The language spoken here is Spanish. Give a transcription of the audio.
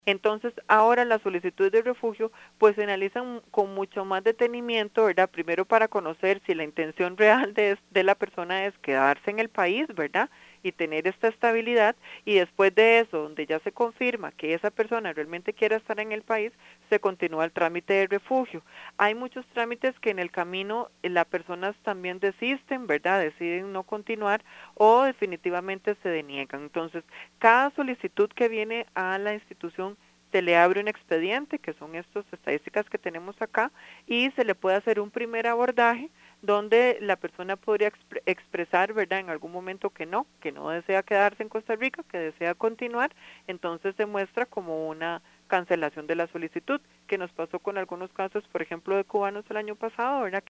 Entonces, ahora las solicitudes de refugio pues se analizan con mucho más detenimiento, ¿verdad? Primero para conocer si la intención real de la persona es quedarse en el país, ¿verdad? Y tener esta estabilidad, y después de eso, donde ya se confirma que esa persona realmente quiere estar en el país, se continúa el trámite de refugio. Hay muchos trámites que en el camino las personas también desisten, ¿verdad? Deciden no continuar o definitivamente se deniegan. Entonces, cada solicitud que viene a la institución se le abre un expediente, que son estas estadísticas que tenemos acá, y se le puede hacer un primer abordaje donde la persona podría expresar, ¿verdad?, en algún momento que no desea quedarse en Costa Rica, que desea continuar. Entonces se muestra como una cancelación de la solicitud, que nos pasó con algunos casos, por ejemplo, de cubanos el año pasado, ¿verdad?,